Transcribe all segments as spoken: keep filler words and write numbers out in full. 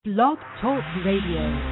Blog Talk Radio.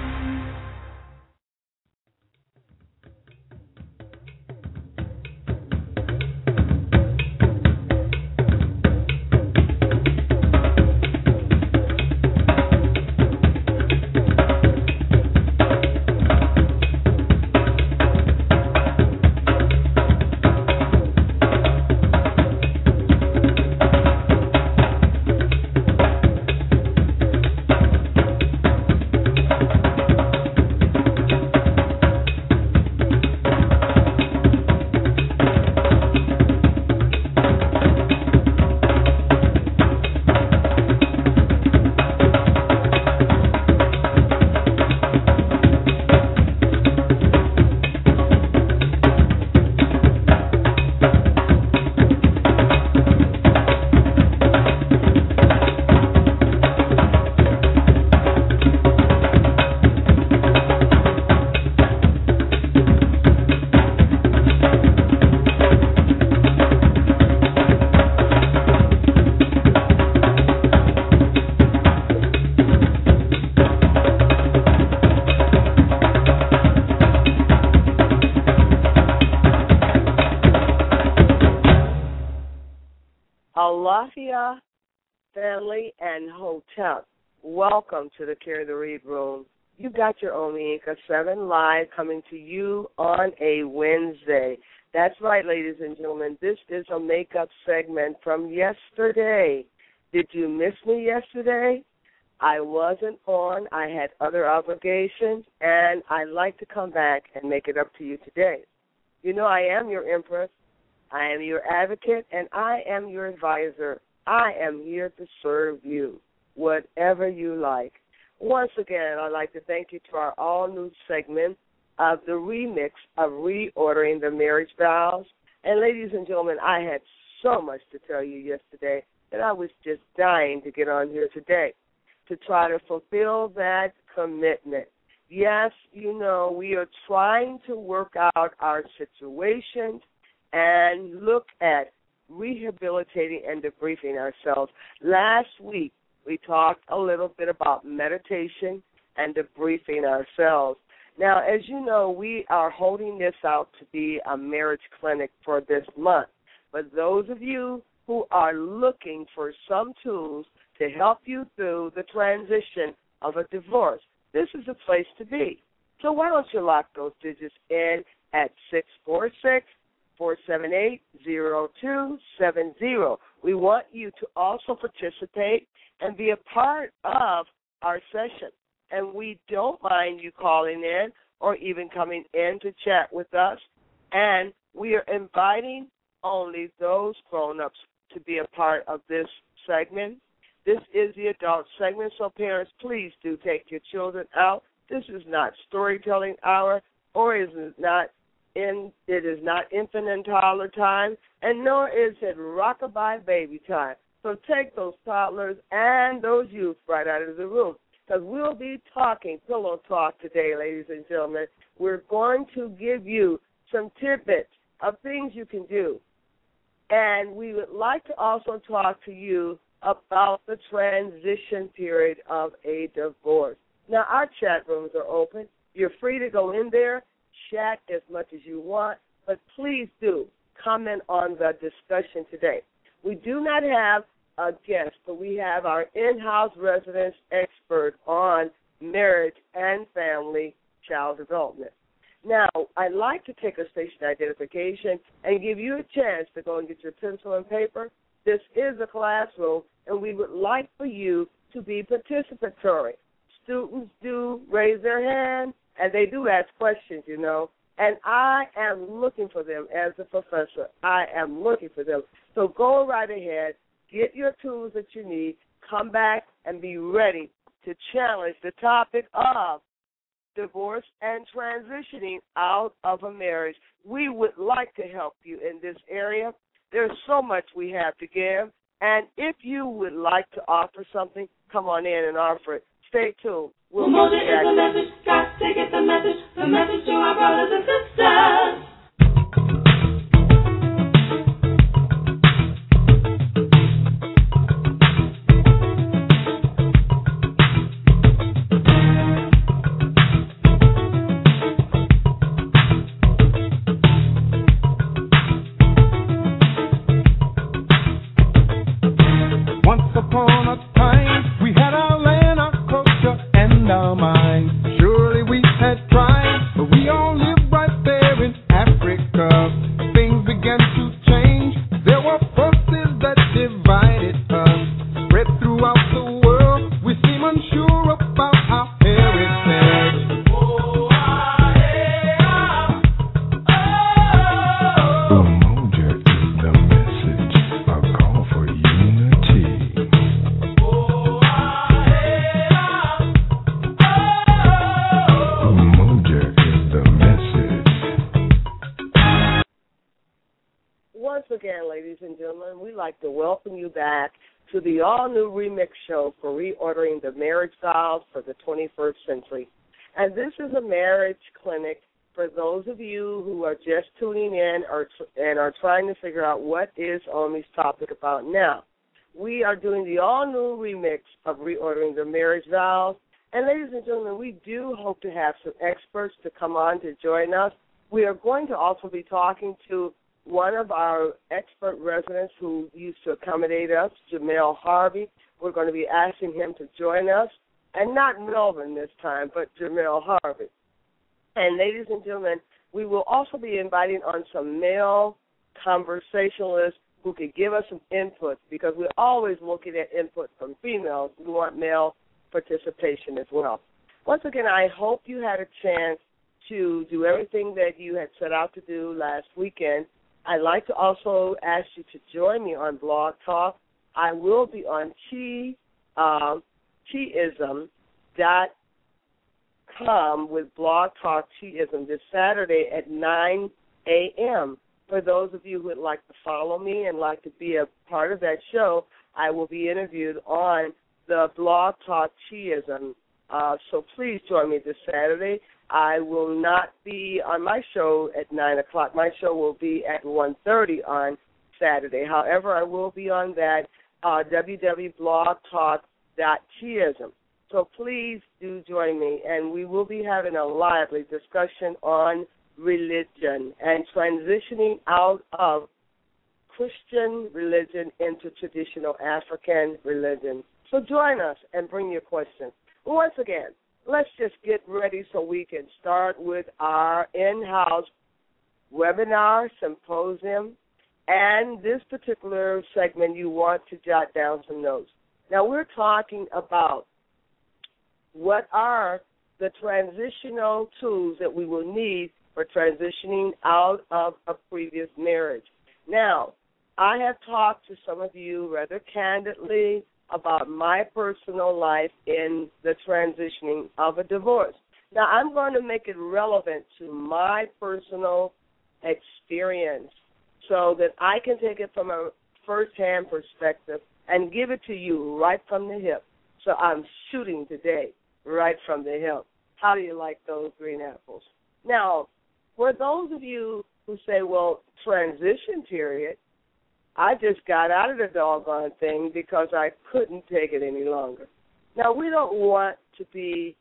Alafia Family and Hotel. Welcome to the Carry the Read Room. You got your Omega seven live coming to you on a Wednesday. That's right, ladies and gentlemen. This is a makeup segment from yesterday. Did you miss me yesterday? I wasn't on. I had other obligations, and I'd like to come back and make it up to you today. You know, I am your empress. I am your advocate, and I am your advisor. I am here to serve you, whatever you like. Once again, I'd like to thank you to our all-new segment of the remix of Reordering the Marriage Vows. And ladies and gentlemen, I had so much to tell you yesterday that I was just dying to get on here today to try to fulfill that commitment. Yes, you know, we are trying to work out our situations and look at rehabilitating and debriefing ourselves. Last week, we talked a little bit about meditation and debriefing ourselves. Now, as you know, we are holding this out to be a marriage clinic for this month. But those of you who are looking for some tools to help you through the transition of a divorce, this is a place to be. So why don't you lock those digits in at six four six, four seven eight, zero two seven zero. We want you to also participate and be a part of our session. And we don't mind you calling in or even coming in to chat with us. And we are inviting only those grown-ups to be a part of this segment. This is the adult segment, so parents, please do take your children out. This is not storytelling hour, or is it not In, it is not infant and toddler time, and nor is it rockabye baby time. So take those toddlers and those youth right out of the room, because we'll be talking pillow talk today, ladies and gentlemen. We're going to give you some tidbits of things you can do, and we would like to also talk to you about the transition period of a divorce. Now, our chat rooms are open. You're free to go in there, chat as much as you want, but please do comment on the discussion today. We do not have a guest, but we have our in-house residence expert on marriage and family child development. Now, I'd like to take a station identification and give you a chance to go and get your pencil and paper. This is a classroom, and we would like for you to be participatory. Students do raise their hand, and they do ask questions, you know, and I am looking for them as a professor. I am looking for them. So go right ahead, get your tools that you need, come back and be ready to challenge the topic of divorce and transitioning out of a marriage. We would like to help you in this area. There's so much we have to give, and if you would like to offer something, come on in and offer it. Stay tuned. We'll Umoja is the message, got to get the message, the message to our brothers and sisters. again, ladies and gentlemen, we'd like to welcome you back to the all-new remix show for reordering the marriage vows for the twenty-first century. And this is a marriage clinic for those of you who are just tuning in or and are trying to figure out what is Omi's topic about now. We are doing the all-new remix of reordering the marriage vows. And ladies and gentlemen, we do hope to have some experts to come on to join us. We are going to also be talking to one of our expert residents who used to accommodate us, Jamel Harvey. We're going to be asking him to join us, and not Melvin this time, but Jamel Harvey. And ladies and gentlemen, we will also be inviting on some male conversationalists who could give us some input, because we're always looking at input from females. We want male participation as well. Once again, I hope you had a chance to do everything that you had set out to do last weekend. I'd like to also ask you to join me on Blog Talk. I will be on chi, uh, chiism dot com with Blog Talk Chiism this Saturday at nine a.m. For those of you who would like to follow me and like to be a part of that show, I will be interviewed on the Blog Talk Chiism. Uh, so please join me this Saturday. I will not be on my show at nine o'clock. My show will be at one thirty on Saturday. However, I will be on that uh, w w w dot blog talk dot chiism. So please do join me, and we will be having a lively discussion on religion and transitioning out of Christian religion into traditional African religion. So join us and bring your questions. Once again, let's just get ready so we can start with our in-house webinar symposium. And this particular segment, you want to jot down some notes. Now, we're talking about what are the transitional tools that we will need for transitioning out of a previous marriage. Now, I have talked to some of you rather candidly about my personal life in the transitioning of a divorce. Now, I'm going to make it relevant to my personal experience so that I can take it from a first-hand perspective and give it to you right from the hip. So I'm shooting today right from the hip. How do you like those green apples? Now, for those of you who say, well, transition period, I just got out of the doggone thing because I couldn't take it any longer. Now, we don't want to be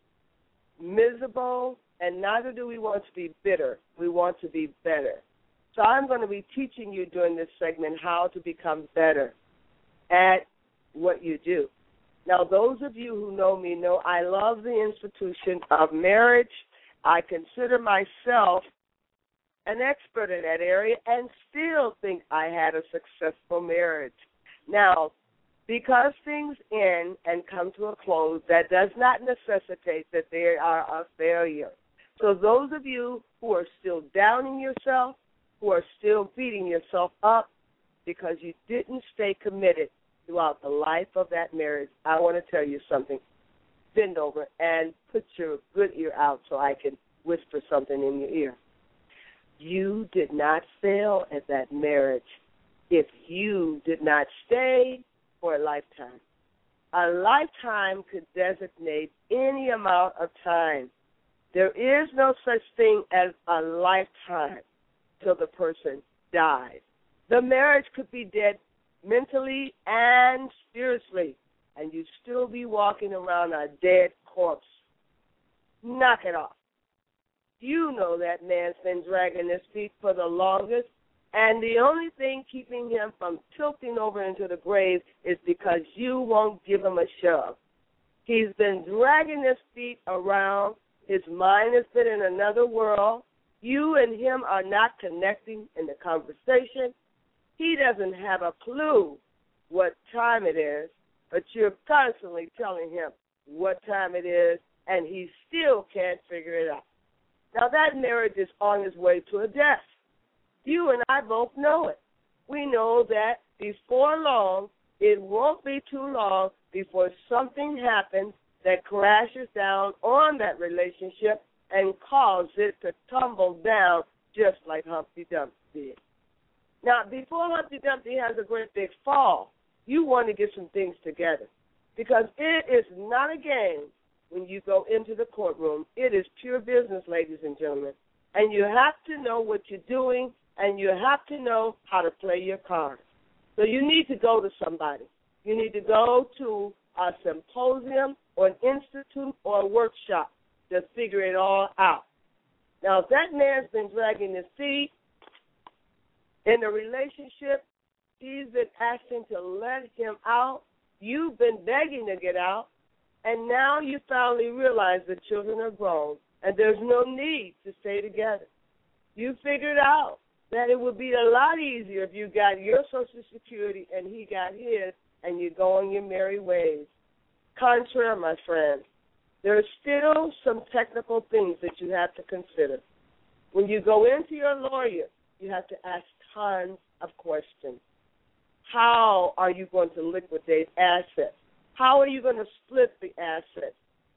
miserable, and neither do we want to be bitter. We want to be better. So I'm going to be teaching you during this segment how to become better at what you do. Now, those of you who know me know I love the institution of marriage. I consider myself an expert in that area and still think I had a successful marriage. Now, because things end and come to a close, that does not necessitate that they are a failure. So those of you who are still downing yourself, who are still beating yourself up because you didn't stay committed throughout the life of that marriage, I want to tell you something. Bend over and put your good ear out so I can whisper something in your ear. You did not fail at that marriage if you did not stay for a lifetime. A lifetime could designate any amount of time. There is no such thing as a lifetime till the person dies. The marriage could be dead mentally and spiritually, and you'd still be walking around a dead corpse. Knock it off. You know that man's been dragging his feet for the longest, and the only thing keeping him from tilting over into the grave is because you won't give him a shove. He's been dragging his feet around. His mind has been in another world. You and him are not connecting in the conversation. He doesn't have a clue what time it is, but you're constantly telling him what time it is, and he still can't figure it out. Now, that marriage is on its way to a death. You and I both know it. We know that before long, it won't be too long before something happens that crashes down on that relationship and causes it to tumble down just like Humpty Dumpty did. Now, before Humpty Dumpty has a great big fall, you want to get some things together because it is not a game when you go into the courtroom. It is pure business, ladies and gentlemen, and you have to know what you're doing, and you have to know how to play your cards. So you need to go to somebody. You need to go to a symposium or an institute or a workshop to figure it all out. Now, if that man's been dragging his feet in a relationship, he's been asking to let him out, you've been begging to get out, and now you finally realize the children are grown and there's no need to stay together. You figured out that it would be a lot easier if you got your Social Security and he got his and you go on your merry ways. Contrary, my friend, there's still some technical things that you have to consider. When you go into your lawyer, you have to ask tons of questions. How are you going to liquidate assets? How are you going to split the assets?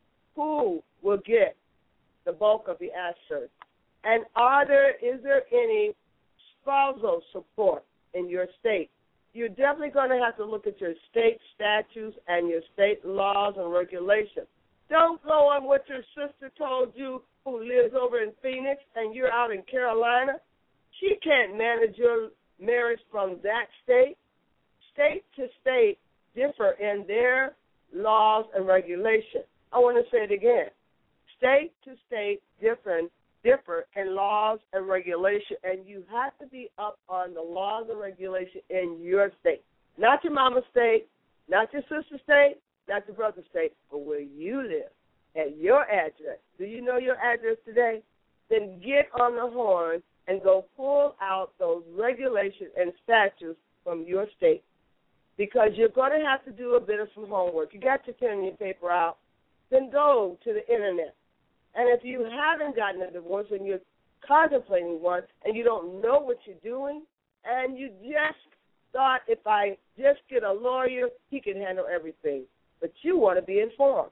Who will get the bulk of the assets? And are there, is there any spousal support in your state? You're definitely going to have to look at your state statutes and your state laws and regulations. Don't go on what your sister told you who lives over in Phoenix and you're out in Carolina. She can't manage your marriage from that state. State to state differ in their laws and regulations. I want to say it again. State to state different differ in laws and regulations, and you have to be up on the laws and regulations in your state. Not your mama's state, not your sister's state, not your brother's state, but where you live, at your address. Do you know your address today? Then get on the horn and go pull out those regulations and statutes from your state, because you're going to have to do a bit of some homework. You got your pen and your paper out, then go to the Internet. And if you haven't gotten a divorce and you're contemplating one and you don't know what you're doing and you just thought if I just get a lawyer, he can handle everything, but you want to be informed.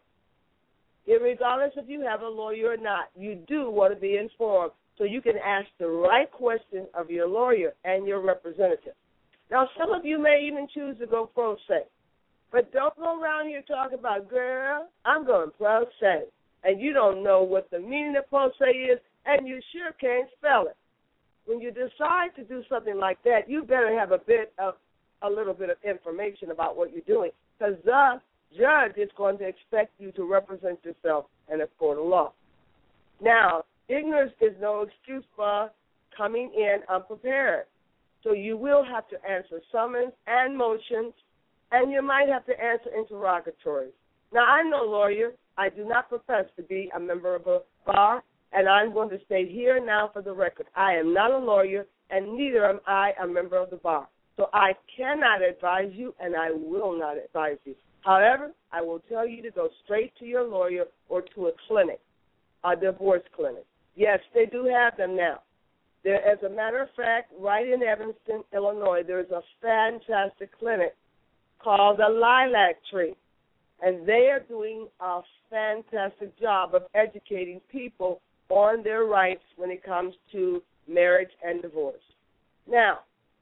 Regardless if you have a lawyer or not, you do want to be informed so you can ask the right questions of your lawyer and your representative. Now, some of you may even choose to go pro se, but don't go around here talking about, girl, I'm going pro se, and you don't know what the meaning of pro se is, and you sure can't spell it. When you decide to do something like that, you better have a bit of a little bit of information about what you're doing, because the judge is going to expect you to represent yourself in a court of law. Now, ignorance is no excuse for coming in unprepared. So you will have to answer summons and motions, and you might have to answer interrogatories. Now, I'm no lawyer. I do not profess to be a member of a bar, and I'm going to state here now for the record, I am not a lawyer, and neither am I a member of the bar. So I cannot advise you, and I will not advise you. However, I will tell you to go straight to your lawyer or to a clinic, a divorce clinic. Yes, they do have them now. There, as a matter of fact, right in Evanston, Illinois, there's a fantastic clinic called the Lilac Tree, and they are doing a fantastic job of educating people on their rights when it comes to marriage and divorce. Now,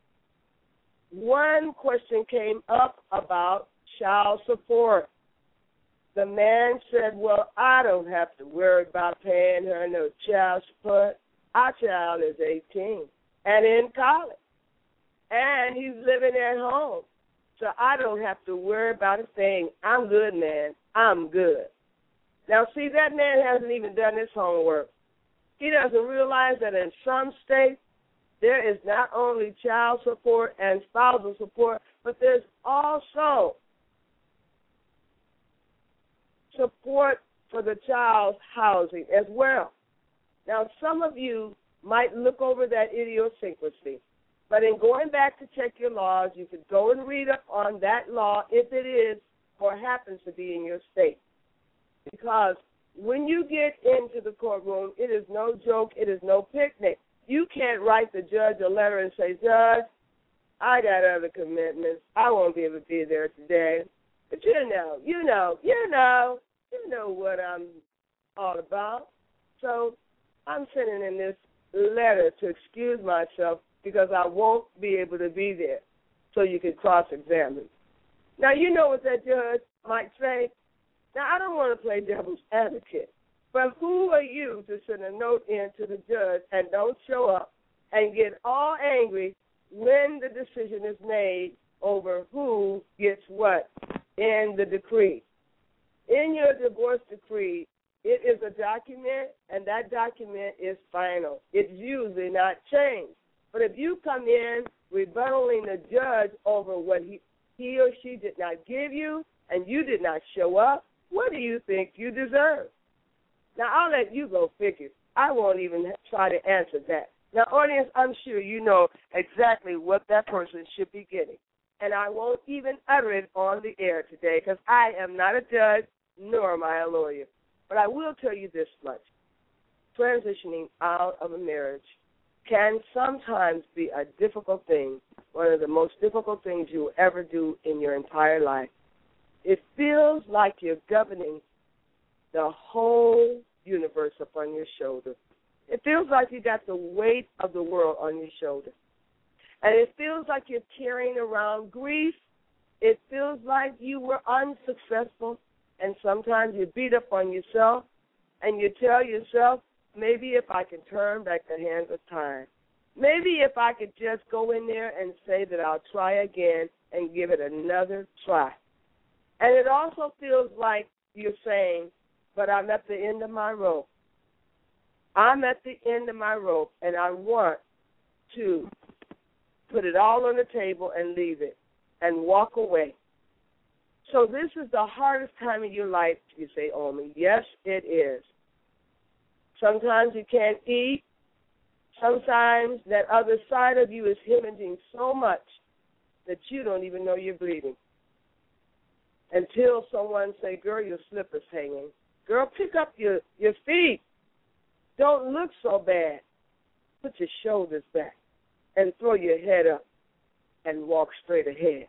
one question came up about child support. The man said, well, I don't have to worry about paying her no child support. Our child is eighteen and in college, and he's living at home, so I don't have to worry about a thing. I'm good, man. I'm good. Now, see, that man hasn't even done his homework. He doesn't realize that in some states there is not only child support and spousal support, but there's also support for the child's housing as well. Now, some of you might look over that idiosyncrasy, but in going back to check your laws, you could go and read up on that law if it is or happens to be in your state. Because when you get into the courtroom, it is no joke, it is no picnic. You can't write the judge a letter and say, Judge, I got other commitments. I won't be able to be there today. But you know, you know, you know, you know what I'm all about. So I'm sending in this letter to excuse myself because I won't be able to be there so you can cross-examine. Now, you know what that judge might say. Now, I don't want to play devil's advocate, but who are you to send a note in to the judge and don't show up and get all angry when the decision is made over who gets what in the decree? In your divorce decree, it is a document, and that document is final. It's usually not changed. But if you come in rebuttaling the judge over what he, he or she did not give you and you did not show up, what do you think you deserve? Now, I'll let you go figure. I won't even try to answer that. Now, audience, I'm sure you know exactly what that person should be getting. And I won't even utter it on the air today because I am not a judge, nor am I a lawyer. But I will tell you this much. Transitioning out of a marriage can sometimes be a difficult thing, one of the most difficult things you'll ever do in your entire life. It feels like you're governing the whole universe upon your shoulder. It feels like you got the weight of the world on your shoulder. And it feels like you're carrying around grief. It feels like you were unsuccessful, and sometimes you beat up on yourself, and you tell yourself, maybe if I can turn back the hands of time, maybe if I could just go in there and say that I'll try again and give it another try. And it also feels like you're saying, but I'm at the end of my rope. I'm at the end of my rope, and I want to put it all on the table and leave it and walk away. So this is the hardest time of your life, you say, Omi. Yes, it is. Sometimes you can't eat. Sometimes that other side of you is hemorrhaging so much that you don't even know you're bleeding. Until someone say, girl, your slipper's hanging. Girl, pick up your, your feet. Don't look so bad. Put your shoulders back and throw your head up and walk straight ahead.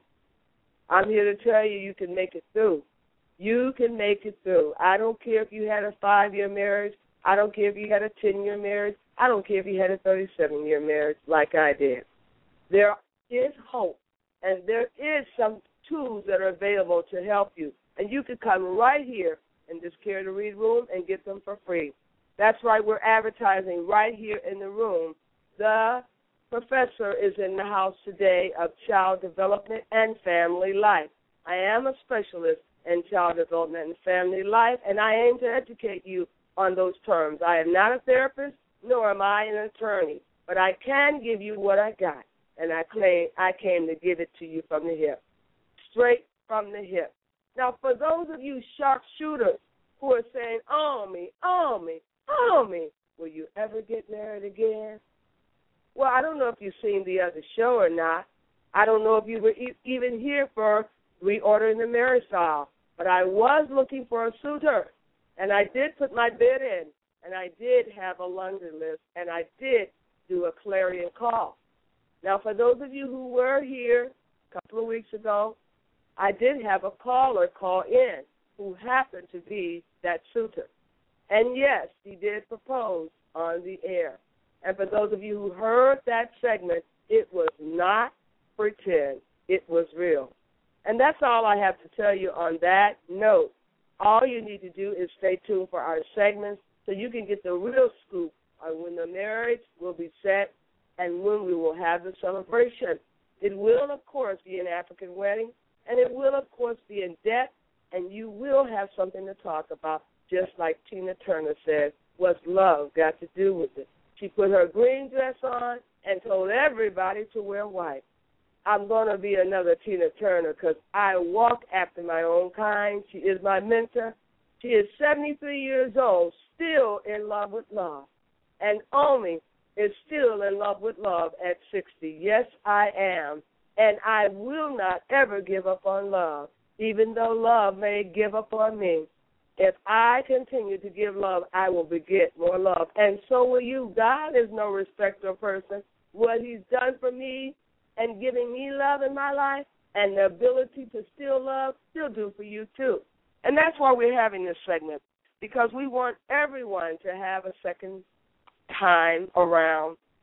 I'm here to tell you you can make it through. You can make it through. I don't care if you had a five-year marriage. I don't care if you had a ten-year marriage. I don't care if you had a thirty-seven-year marriage like I did. There is hope, and there is some tools that are available to help you. And you can come right here in this Care to Read room and get them for free. That's right, we're advertising right here in the room. The professor is in the house today of child development and family life. I am a specialist in child development and family life, and I aim to educate you on those terms. I am not a therapist, nor am I an attorney, but I can give you what I got, and I claim I came to give it to you from the hip, straight from the hip. Now, for those of you sharpshooters who are saying, oh, me, oh, me, oh, me, will you ever get married again? Well, I don't know if you've seen the other show or not. I don't know if you were e- even here for Reordering the Marriage Style, but I was looking for a suitor, and I did put my bid in, and I did have a London list, and I did do a clarion call. Now, for those of you who were here a couple of weeks ago, I did have a caller call in who happened to be that suitor. And, yes, he did propose on the air. And for those of you who heard that segment, it was not pretend. It was real. And that's all I have to tell you on that note. All you need to do is stay tuned for our segments so you can get the real scoop on when the marriage will be set and when we will have the celebration. It will, of course, be an African wedding, and it will, of course, be in debt, and you will have something to talk about, just like Tina Turner said, what's love got to do with it? She put her green dress on and told everybody to wear white. I'm going to be another Tina Turner because I walk after my own kind. She is my mentor. She is seventy-three years old, still in love with love. And Omi is still in love with love at sixty. Yes, I am. And I will not ever give up on love, even though love may give up on me. If I continue to give love, I will beget more love. And so will you. God is no respecter of person. What he's done for me and giving me love in my life and the ability to still love, still do for you too. And that's why we're having this segment, because we want everyone to have a second time around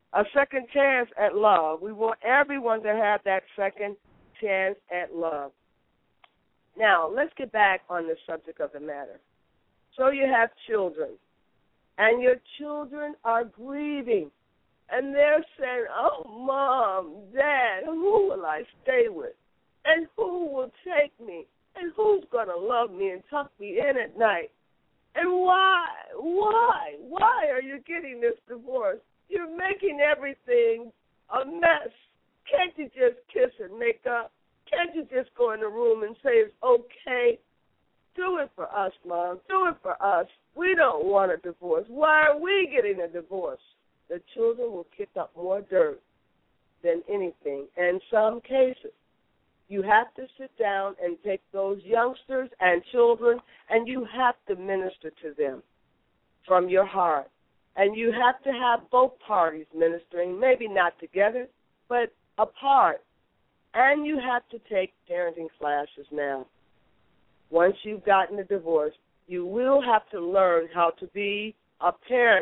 a second chance at love. We want everyone to have that second chance at love. Now, let's get back on the subject of the matter. So you have children, and your children are grieving, and they're saying, oh, Mom, Dad, who will I stay with? And who will take me? And who's going to love me and tuck me in at night? And why? Why? Why are you getting this divorce? You're making everything a mess. Can't you just kiss and make up? Can't you just go in the room and say it's okay? Do it for us, Mom. Do it for us. We don't want a divorce. Why are we getting a divorce? The children will kick up more dirt than anything. And in some cases, you have to sit down and take those youngsters and children, and you have to minister to them from your heart. And you have to have both parties ministering, maybe not together, but apart. And you have to take parenting classes now. Once you've gotten a divorce, you will have to learn how to be a parent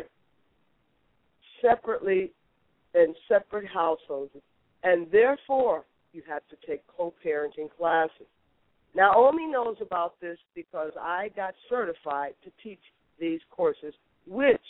separately in separate households. And therefore, you have to take co-parenting classes. Naomi knows about this because I got certified to teach these courses, which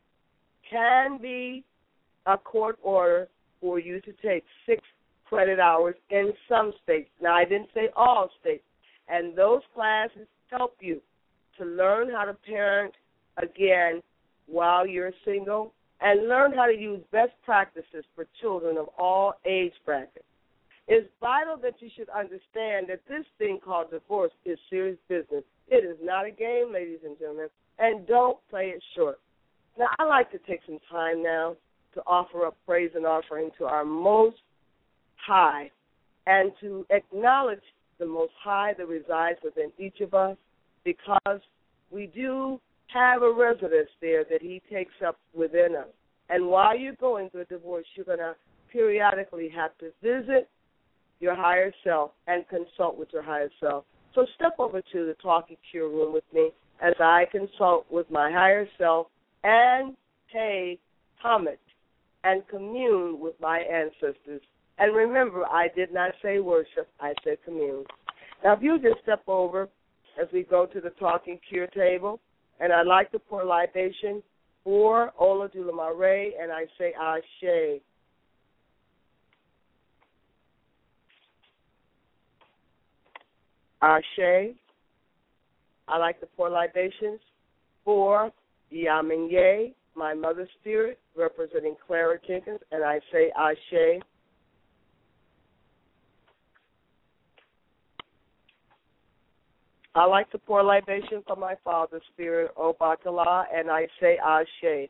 can be a court order for you to take six credit hours in some states. Now, I didn't say all states. And those classes help you to learn how to parent again while you're single and learn how to use best practices for children of all age brackets. It's vital that you should understand that this thing called divorce is serious business. It is not a game, ladies and gentlemen, and don't play it short. Now, I'd like to take some time now to offer up praise and offering to our Most High and to acknowledge the Most High that resides within each of us, because we do have a residence there that he takes up within us. And while you're going through a divorce, you're going to periodically have to visit your higher self and consult with your higher self. So step over to the Talking Cure room with me as I consult with my higher self and pay homage and commune with my ancestors. And remember, I did not say worship, I said commune. Now, if you just step over as we go to the Talking Cure table, and I'd like to pour libation for Ola Dulamare, and I say Ashe. Ashe. I like to pour libations for Yaminye, my mother spirit, representing Clara Jenkins, and I say Ashe. I like to pour libation for my father's spirit, Obatala, and I say Ashe.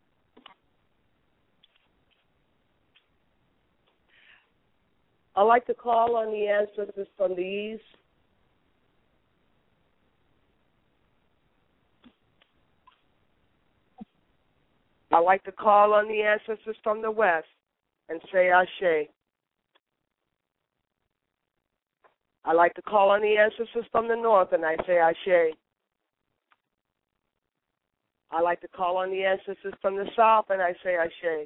I like to call on the ancestors from the east. I like to call on the ancestors from the west and say Ashe. I like to call on the ancestors from the north, and I say Ashe. I like to call on the ancestors from the south, and I say Ashe.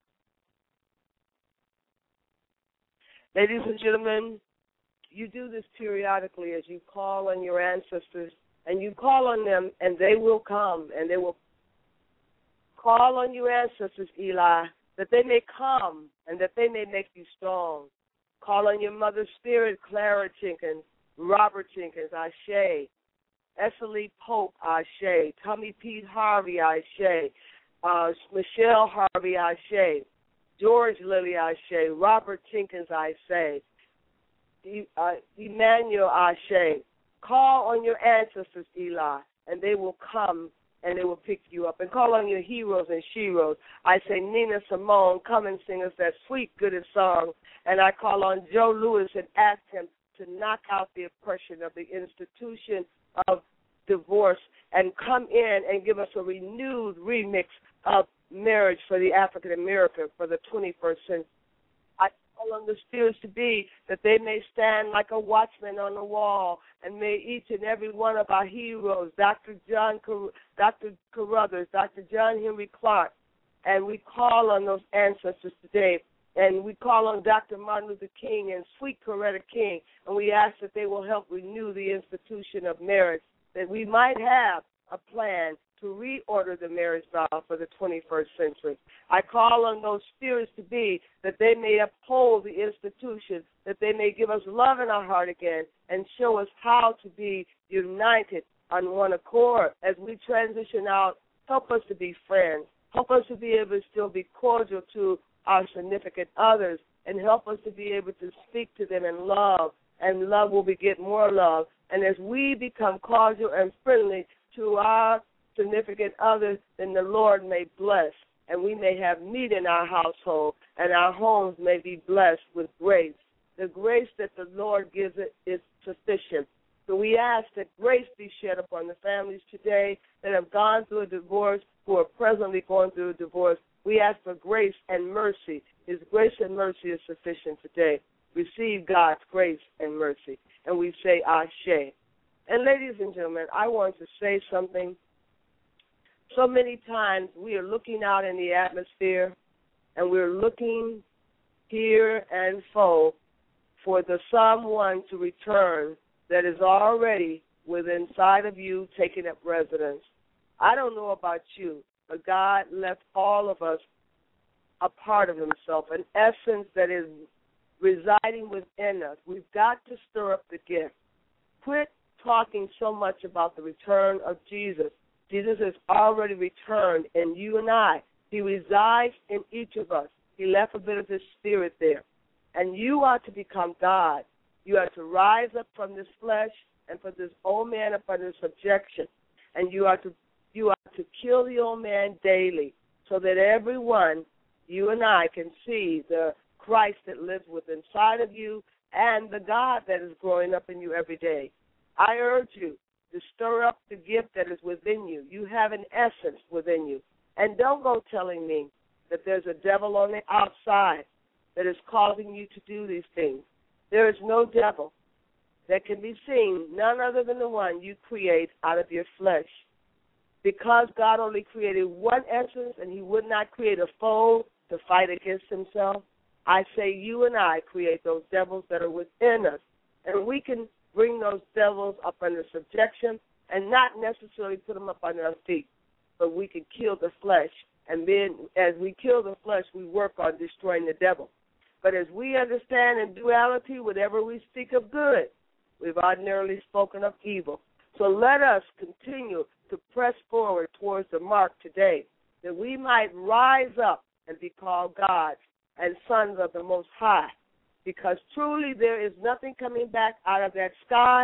Ladies and gentlemen, you do this periodically as you call on your ancestors, and you call on them, and they will come, and they will call on your ancestors, Eli, that they may come and that they may make you strong. Call on your mother's spirit, Clara Jenkins, Robert Jenkins, Ashe. Esselie Pope, Ashe. Tommy Pete Harvey, Ashe. Uh, Michelle Harvey, Ashe. George Lilly, Ashe. Robert Jenkins, I say. E- uh, Emmanuel, Ashe. Call on your ancestors, Eli, and they will come and they will pick you up. And call on your heroes and sheroes. I say, Nina Simone, come and sing us that sweet, goodest song. And I call on Joe Louis and ask him to knock out the oppression of the institution of divorce and come in and give us a renewed remix of marriage for the African American for the twenty-first century. I call on the spirits to be that they may stand like a watchman on the wall, and may each and every one of our heroes, Doctor John, Car- Doctor Carruthers, Doctor John Henry Clark, And we call on those ancestors today. And we call on Doctor Martin Luther King and sweet Coretta King, and we ask that they will help renew the institution of marriage, that we might have a plan to reorder the marriage vow for the twenty-first century. I call on those spirits to be that they may uphold the institution, that they may give us love in our heart again and show us how to be united on one accord as we transition out. Help us to be friends. Help us to be able to still be cordial to our significant others, and help us to be able to speak to them in love, and love will beget more love. And as we become cordial and friendly to our significant others, then the Lord may bless, and we may have meat in our household, and our homes may be blessed with grace. The grace that the Lord gives it is sufficient. So we ask that grace be shed upon the families today that have gone through a divorce, who are presently going through a divorce. We ask for grace and mercy. His grace and mercy is sufficient today. Receive God's grace and mercy. And we say, Ashe. And ladies and gentlemen, I want to say something. So many times we are looking out in the atmosphere, and we're looking here and fo for the someone to return that is already within inside of you taking up residence. I don't know about you, but God left all of us a part of himself, an essence that is residing within us. We've got to stir up the gift. Quit talking so much about the return of Jesus. Jesus has already returned in you and I. He resides in each of us. He left a bit of his spirit there. And you are to become God. You are to rise up from this flesh and put this old man up under subjection. And you are to You are to kill the old man daily so that everyone, you and I, can see the Christ that lives within inside of you and the God that is growing up in you every day. I urge you to stir up the gift that is within you. You have an essence within you. And don't go telling me that there's a devil on the outside that is causing you to do these things. There is no devil that can be seen, none other than the one you create out of your flesh. Because God only created one essence and he would not create a foe to fight against himself, I say you and I create those devils that are within us. And we can bring those devils up under subjection and not necessarily put them up under our feet, but we can kill the flesh. And then as we kill the flesh, we work on destroying the devil. But as we understand in duality, whatever we speak of good, we've ordinarily spoken of evil. So let us continue to press forward towards the mark today, that we might rise up and be called gods and sons of the Most High, because truly there is nothing coming back out of that sky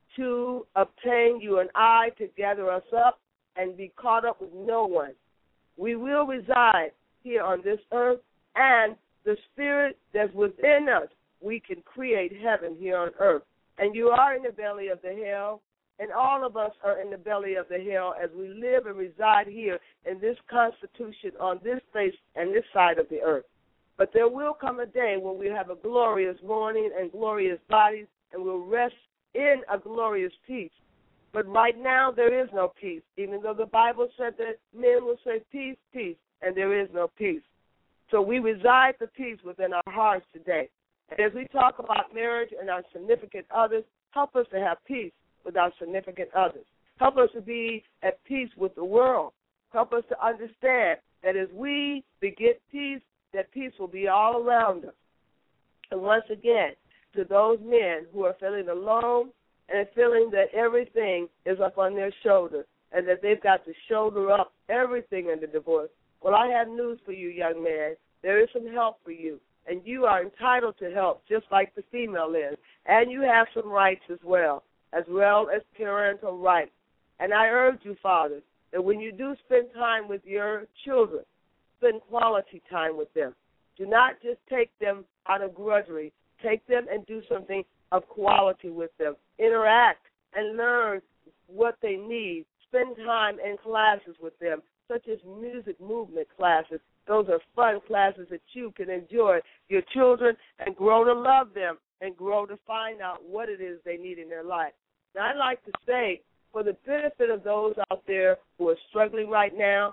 to obtain you and I to gather us up and be caught up with no one. We will reside here on this earth, and the spirit that's within us, we can create heaven here on earth. And you are in the belly of the hell, and all of us are in the belly of the hell as we live and reside here in this constitution on this face and this side of the earth. But there will come a day when we have a glorious morning and glorious bodies, and we'll rest in a glorious peace. But right now there is no peace, even though the Bible said that men will say peace, peace, and there is no peace. So we reside the peace within our hearts today. And as we talk about marriage and our significant others, help us to have peace with our significant others. Help us to be at peace with the world. Help us to understand that as we beget peace, that peace will be all around us. And once again, to those men who are feeling alone and feeling that everything is up on their shoulders and that they've got to shoulder up everything in the divorce, well, I have news for you, young man. There is some help for you, and you are entitled to help just like the female is. And you have some rights as well, as well as parental rights. And I urge you, fathers, that when you do spend time with your children, spend quality time with them. Do not just take them out of grudgery. Take them and do something of quality with them. Interact and learn what they need. Spend time in classes with them, such as music movement classes. Those are fun classes that you can enjoy your children and grow to love them and grow to find out what it is they need in their life. Now, I'd like to say, for the benefit of those out there who are struggling right now,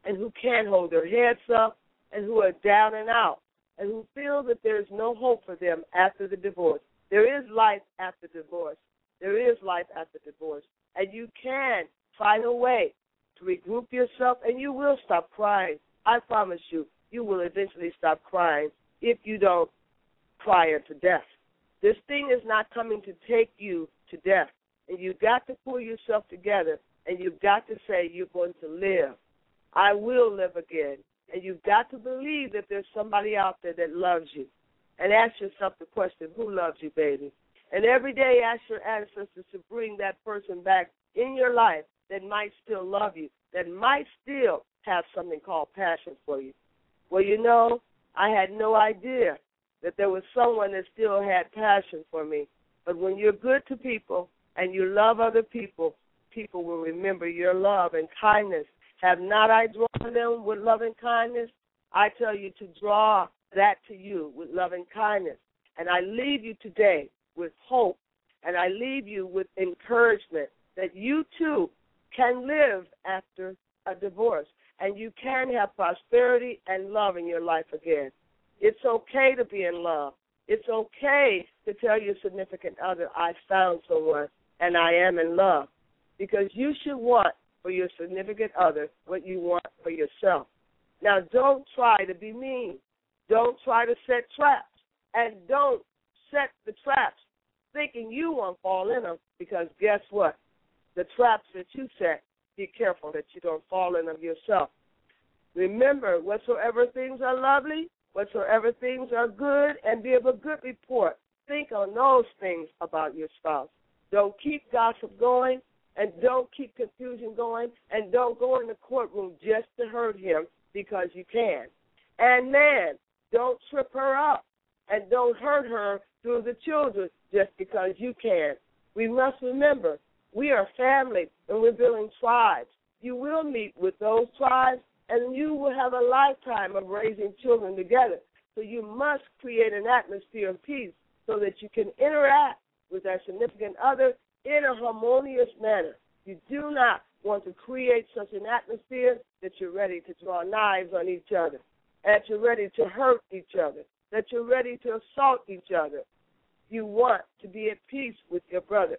and who can't hold their heads up and who are down and out and who feel that there's no hope for them after the divorce. There is life after divorce. There is life after divorce. And you can find a way to regroup yourself, and you will stop crying. I promise you, you will eventually stop crying if you don't prior to death. This thing is not coming to take you to death, and you've got to pull yourself together, and you've got to say you're going to live. I will live again, and you've got to believe that there's somebody out there that loves you, and ask yourself the question, who loves you, baby? And every day ask your ancestors to bring that person back in your life that might still love you, that might still have something called passion for you. Well, you know, I had no idea that there was someone that still had passion for me. But when you're good to people and you love other people, people will remember your love and kindness. Have not I drawn them with love and kindness? I tell you to draw that to you with love and kindness. And I leave you today with hope, and I leave you with encouragement that you too can live after a divorce, and you can have prosperity and love in your life again. It's okay to be in love. It's okay to tell your significant other, I found someone and I am in love, because you should want for your significant other what you want for yourself. Now, don't try to be mean. Don't try to set traps, and don't set the traps thinking you won't fall in them, because guess what? The traps that you set, be careful that you don't fall in them yourself. Remember, whatsoever things are lovely, whatsoever things are good, and be of a good report. Think on those things about your spouse. Don't keep gossip going, and don't keep confusion going, and don't go in the courtroom just to hurt him because you can. And man, don't trip her up, and don't hurt her through the children just because you can. We must remember, we are family, and we're building tribes. You will meet with those tribes, and you will have a lifetime of raising children together. So you must create an atmosphere of peace so that you can interact with that significant other in a harmonious manner. You do not want to create such an atmosphere that you're ready to draw knives on each other, that you're ready to hurt each other, that you're ready to assault each other. You want to be at peace with your brother.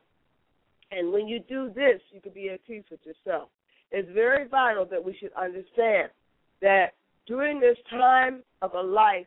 And when you do this, you can be at peace with yourself. It's very vital that we should understand that during this time of a life,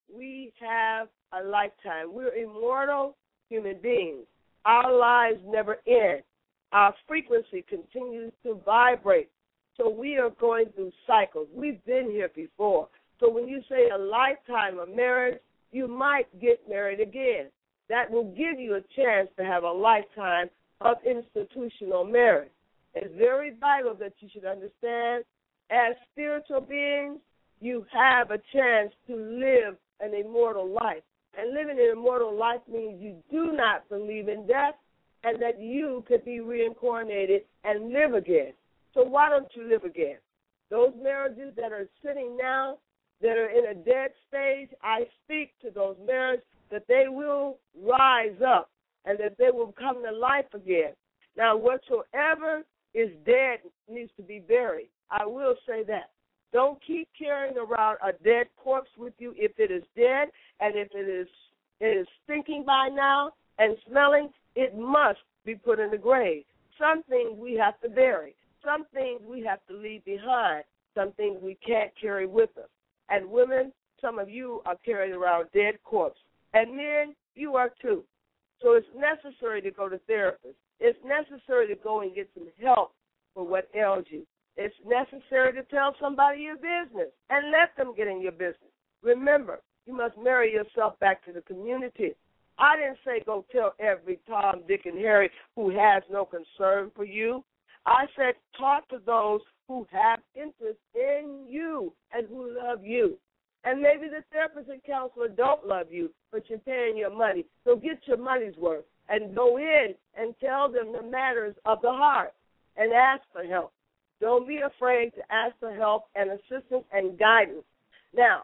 we have a lifetime. We're immortal human beings. Our lives never end. Our frequency continues to vibrate. So we are going through cycles. We've been here before. So when you say a lifetime of marriage, you might get married again. That will give you a chance to have a lifetime of institutional marriage. It's very vital that you should understand, as spiritual beings, you have a chance to live an immortal life. And living an immortal life means you do not believe in death and that you could be reincarnated and live again. So why don't you live again? Those marriages that are sitting now, that are in a dead stage, I speak to those marriages that they will rise up and that they will come to life again. Now, whatsoever is dead needs to be buried. I will say that. Don't keep carrying around a dead corpse with you if it is dead, and if it is it is stinking by now and smelling, it must be put in the grave. Some things we have to bury. Some things we have to leave behind. Some things we can't carry with us. And women, some of you are carrying around dead corpse. And men, you are too. So it's necessary to go to therapists. It's necessary to go and get some help for what ails you. It's necessary to tell somebody your business and let them get in your business. Remember, you must marry yourself back to the community. I didn't say go tell every Tom, Dick, and Harry who has no concern for you. I said talk to those who have interest in you and who love you. And maybe the therapist and counselor don't love you, but you're paying your money. So get your money's worth and go in and tell them the matters of the heart and ask for help. Don't be afraid to ask for help and assistance and guidance. Now,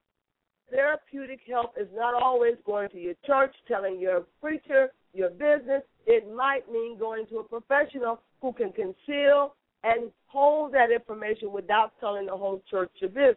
therapeutic help is not always going to your church, telling your preacher your business. It might mean going to a professional who can conceal and hold that information without telling the whole church your business.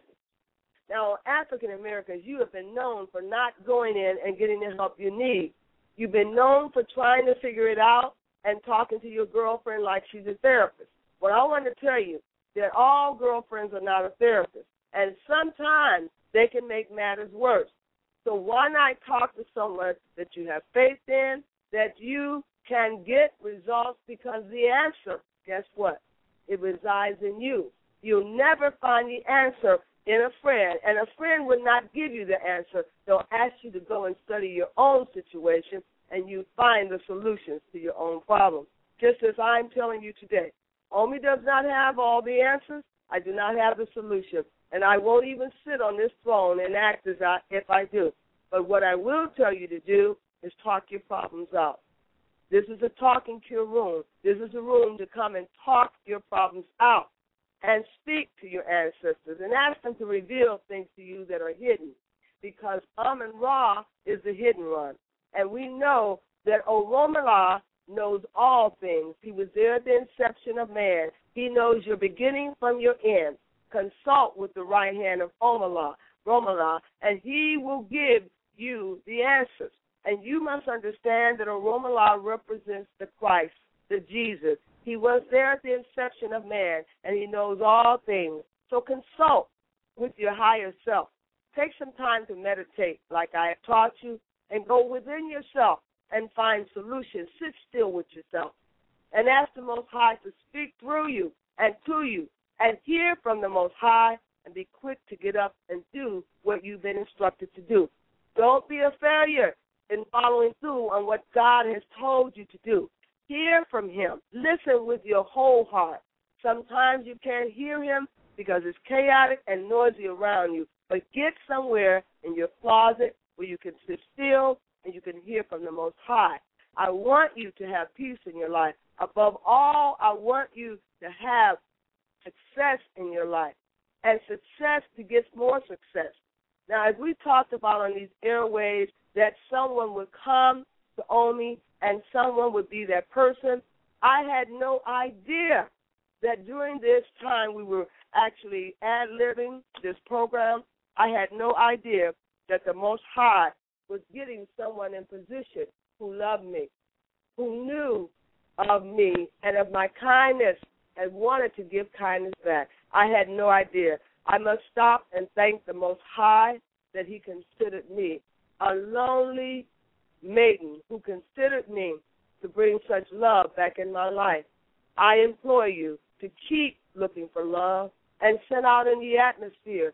Now, African Americans, you have been known for not going in and getting the help you need. You've been known for trying to figure it out and talking to your girlfriend like she's a therapist. Well, I want to tell you that all girlfriends are not a therapist, and sometimes they can make matters worse. So why not talk to someone that you have faith in, that you can get results, because the answer, guess what? It resides in you. You'll never find the answer in a friend, and a friend would not give you the answer. They'll ask you to go and study your own situation, and you find the solutions to your own problem. Just as I'm telling you today, Omi does not have all the answers. I do not have the solution, and I won't even sit on this throne and act as I, if I do. But what I will tell you to do is talk your problems out. This is a talking cure room. This is a room to come and talk your problems out and speak to your ancestors and ask them to reveal things to you that are hidden, because Amun-Ra is the hidden one. And we know that Oromala knows all things. He was there at the inception of man. He knows your beginning from your end. Consult with the right hand of Omala, Romala, and he will give you the answers. And you must understand that Oromala represents the Christ, the Jesus. He was there at the inception of man, and he knows all things. So consult with your higher self. Take some time to meditate like I have taught you, and go within yourself and find solutions. Sit still with yourself and ask the Most High to speak through you and to you, and hear from the Most High, and be quick to get up and do what you've been instructed to do. Don't be a failure in following through on what God has told you to do. Hear from him. Listen with your whole heart. Sometimes you can't hear him because it's chaotic and noisy around you, but get somewhere in your closet where you can sit still and you can hear from the Most High. I want you to have peace in your life. Above all, I want you to have success in your life, and success begets more success. Now, as we talked about on these airways, that someone would come to Omi and someone would be that person, I had no idea that during this time we were actually ad-libbing this program. I had no idea that the Most High was getting someone in position who loved me, who knew of me and of my kindness and wanted to give kindness back. I had no idea. I must stop and thank the Most High that he considered me a lonely maiden who considered me to bring such love back in my life. I implore you to keep looking for love and send out in the atmosphere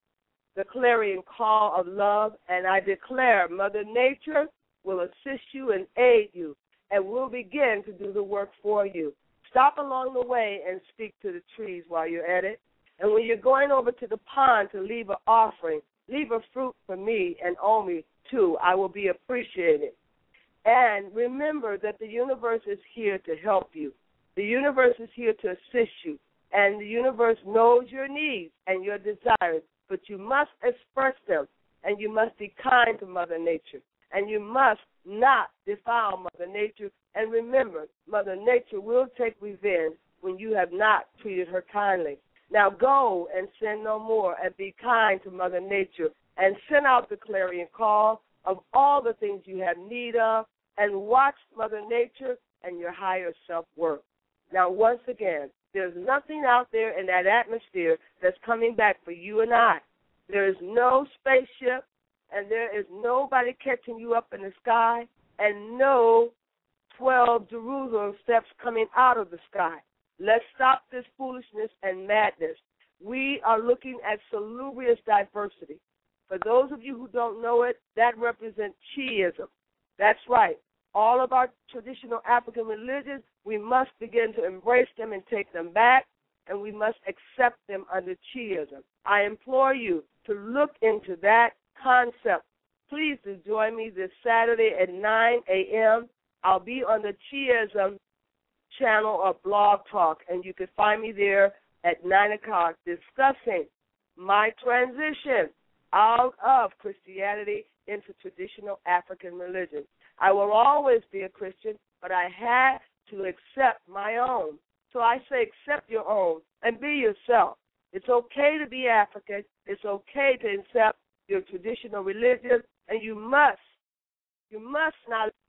the clarion call of love, and I declare Mother Nature will assist you and aid you and will begin to do the work for you. Stop along the way and speak to the trees while you're at it. And when you're going over to the pond to leave an offering, leave a fruit for me and Omi, too. I will be appreciated. And remember that the universe is here to help you. The universe is here to assist you. And the universe knows your needs and your desires, but you must express them, and you must be kind to Mother Nature. And you must not defile Mother Nature. And remember, Mother Nature will take revenge when you have not treated her kindly. Now go and sin no more, and be kind to Mother Nature, and send out the clarion call of all the things you have need of, and watch Mother Nature and your higher self work. Now, once again, there's nothing out there in that atmosphere that's coming back for you and I. There is no spaceship, and there is nobody catching you up in the sky, and no twelve Jerusalem steps coming out of the sky. Let's stop this foolishness and madness. We are looking at salubrious diversity. For those of you who don't know it, that represents Chiism. That's right. All of our traditional African religions, we must begin to embrace them and take them back, and we must accept them under Chiism. I implore you to look into that concept. Please do join me this Saturday at nine a.m. I'll be on the Chiism channel of Blog Talk, and you can find me there at nine o'clock discussing my transition out of Christianity into traditional African religion. I will always be a Christian, but I had to accept my own. So I say accept your own and be yourself. It's okay to be African. It's okay to accept your traditional religion, and you must, you must not